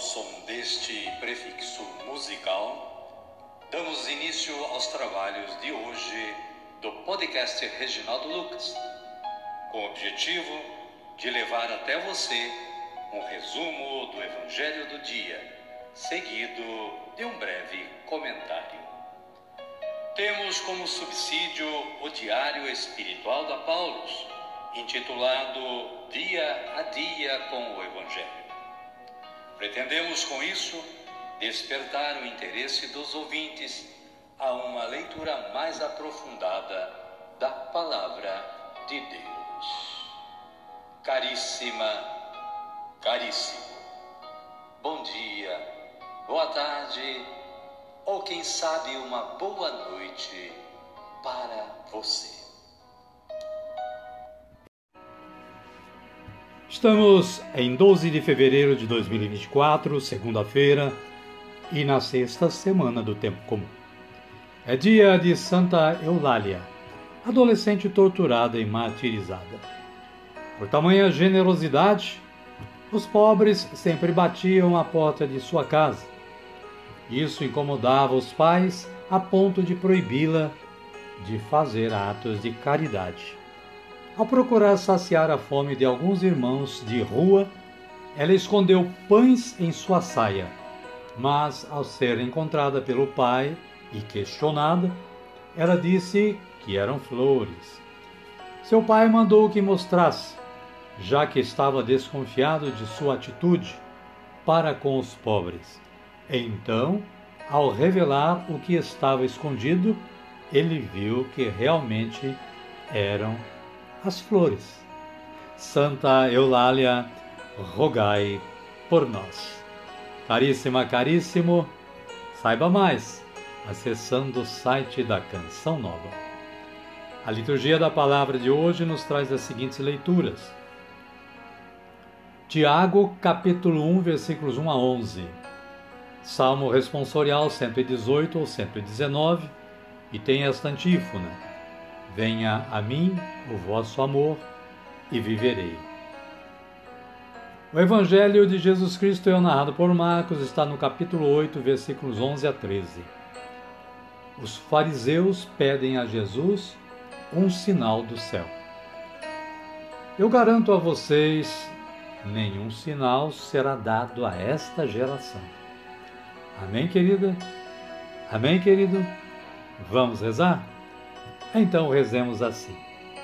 som deste prefixo musical, damos início aos trabalhos de hoje do podcast Reginaldo Lucas, com o objetivo de levar até você um resumo do Evangelho do dia, seguido de um breve comentário. Temos como subsídio o Diário Espiritual da Paulus, intitulado Dia a Dia com o Evangelho. Pretendemos com isso despertar o interesse dos ouvintes a uma leitura mais aprofundada da Palavra de Deus. Caríssima, caríssimo, bom dia, boa tarde ou quem sabe uma boa noite para você. Estamos em 12 de fevereiro de 2024, segunda-feira, e na sexta semana do Tempo Comum. É dia de Santa Eulália, adolescente torturada e martirizada. Por tamanha generosidade, os pobres sempre batiam à porta de sua casa. Isso incomodava os pais a ponto de proibi-la de fazer atos de caridade. Ao procurar saciar a fome de alguns irmãos de rua, ela escondeu pães em sua saia, mas ao ser encontrada pelo pai e questionada, ela disse que eram flores. Seu pai mandou que mostrasse, já que estava desconfiado de sua atitude para com os pobres. Então, ao revelar o que estava escondido, ele viu que realmente eram as flores. Santa Eulália, rogai por nós. Caríssima, caríssimo, saiba mais acessando o site da Canção Nova. A liturgia da palavra de hoje nos traz as seguintes leituras. Tiago, capítulo 1, versículos 1 a 11. Salmo responsorial 118 ou 119, e tem esta antífona: venha a mim o vosso amor e viverei. O Evangelho de Jesus Cristo é narrado por Marcos, está no capítulo 8, versículos 11 a 13. Os fariseus pedem a Jesus um sinal do céu. Eu garanto a vocês, nenhum sinal será dado a esta geração. Amém, querida? Amém, querido? Vamos rezar? Então rezemos assim.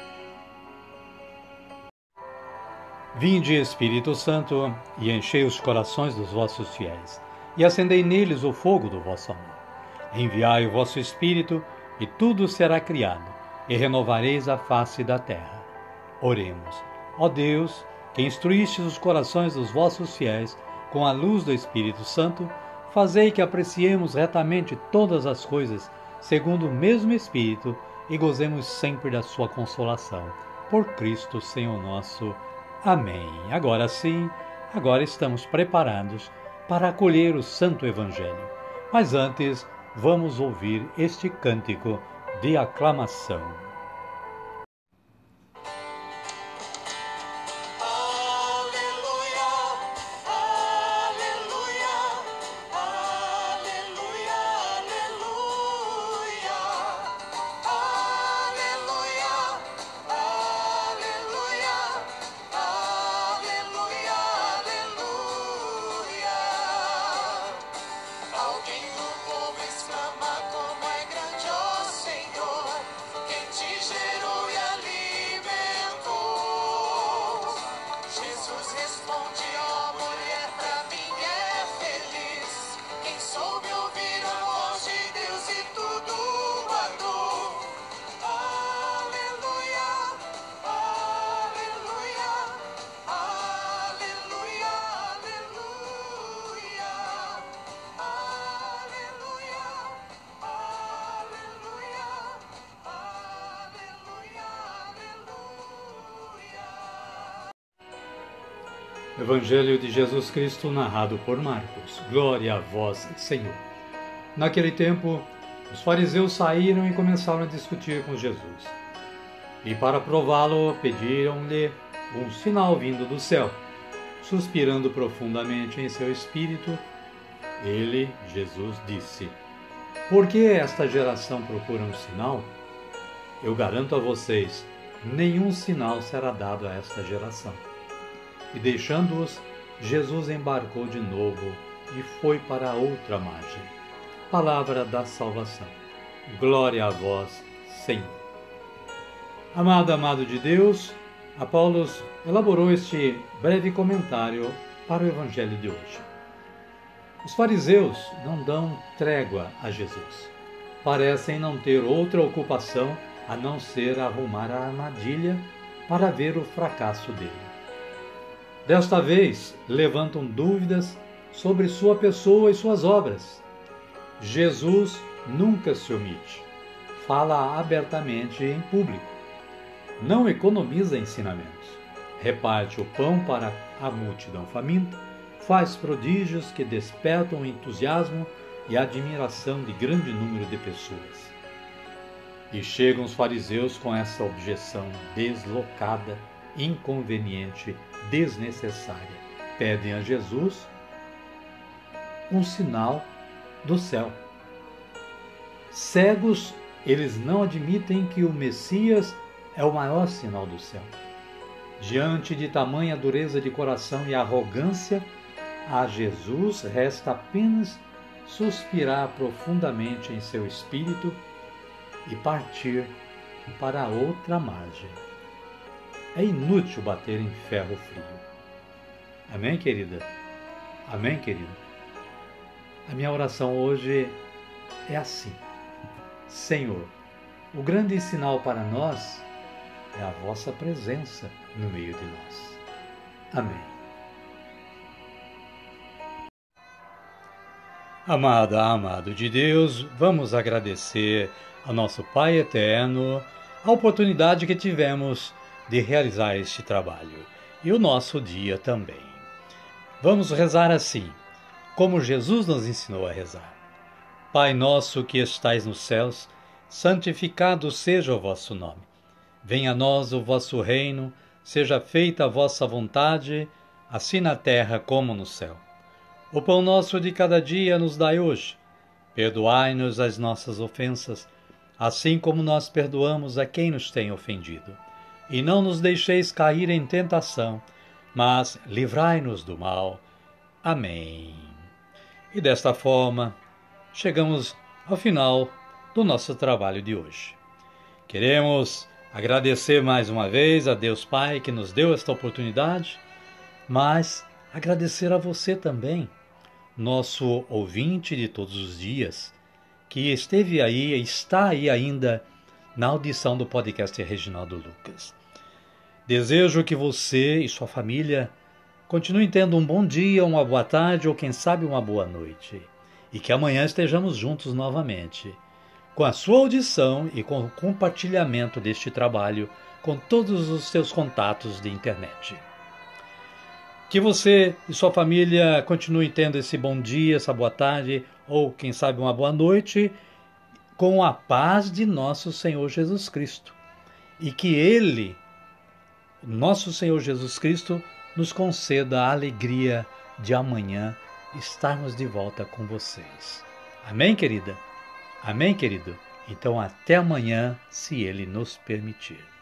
Vinde, Espírito Santo, e enchei os corações dos vossos fiéis, e acendei neles o fogo do vosso amor. Enviai o vosso Espírito, e tudo será criado, e renovareis a face da terra. Oremos. Ó Deus, que instruístes os corações dos vossos fiéis com a luz do Espírito Santo, fazei que apreciemos retamente todas as coisas, segundo o mesmo Espírito, e gozemos sempre da sua consolação. Por Cristo, Senhor nosso. Amém. Agora sim, agora estamos preparados para acolher o Santo Evangelho. Mas antes, vamos ouvir este cântico de aclamação. Evangelho de Jesus Cristo narrado por Marcos. Glória a vós, Senhor. Naquele tempo, os fariseus saíram e começaram a discutir com Jesus. E para prová-lo, pediram-lhe um sinal vindo do céu. Suspirando profundamente em seu espírito, ele, Jesus, disse: Por que esta geração procura um sinal? Eu garanto a vocês, nenhum sinal será dado a esta geração. E deixando-os, Jesus embarcou de novo e foi para a outra margem. Palavra da salvação. Glória a vós, Senhor. Amado de Deus, Apolo elaborou este breve comentário para o Evangelho de hoje. Os fariseus não dão trégua a Jesus. Parecem não ter outra ocupação a não ser arrumar a armadilha para ver o fracasso dele. Desta vez, levantam dúvidas sobre sua pessoa e suas obras. Jesus nunca se omite. Fala abertamente em público. Não economiza ensinamentos. Reparte o pão para a multidão faminta. Faz prodígios que despertam o entusiasmo e a admiração de grande número de pessoas. E chegam os fariseus com essa objeção deslocada, inconveniente, desnecessária. Pedem a Jesus um sinal do céu. Cegos, eles não admitem que o Messias é o maior sinal do céu. Diante de tamanha dureza de coração e arrogância, a Jesus resta apenas suspirar profundamente em seu espírito e partir para a outra margem. É inútil bater em ferro frio. Amém, querida? Amém, querido? A minha oração hoje é assim: Senhor, o grande sinal para nós é a vossa presença no meio de nós. Amém. Amado de Deus, vamos agradecer ao nosso Pai Eterno a oportunidade que tivemos de realizar este trabalho e o nosso dia também. Vamos rezar assim, como Jesus nos ensinou a rezar. Pai nosso que estais nos céus, santificado seja o vosso nome. Venha a nós o vosso reino, seja feita a vossa vontade, assim na terra como no céu. O pão nosso de cada dia nos dai hoje. Perdoai-nos as nossas ofensas, assim como nós perdoamos a quem nos tem ofendido. E não nos deixeis cair em tentação, mas livrai-nos do mal. Amém. E desta forma, chegamos ao final do nosso trabalho de hoje. Queremos agradecer mais uma vez a Deus Pai que nos deu esta oportunidade, mas agradecer a você também, nosso ouvinte de todos os dias, que esteve aí e está aí ainda na audição do podcast Reginaldo Lucas. Desejo que você e sua família continuem tendo um bom dia, uma boa tarde ou quem sabe uma boa noite. E que amanhã estejamos juntos novamente, com a sua audição e com o compartilhamento deste trabalho com todos os seus contatos de internet. Que você e sua família continuem tendo esse bom dia, essa boa tarde, ou quem sabe uma boa noite, com a paz de nosso Senhor Jesus Cristo. E que Ele, nosso Senhor Jesus Cristo, nos conceda a alegria de amanhã estarmos de volta com vocês. Amém, querida? Amém, querido? Então até amanhã, se Ele nos permitir.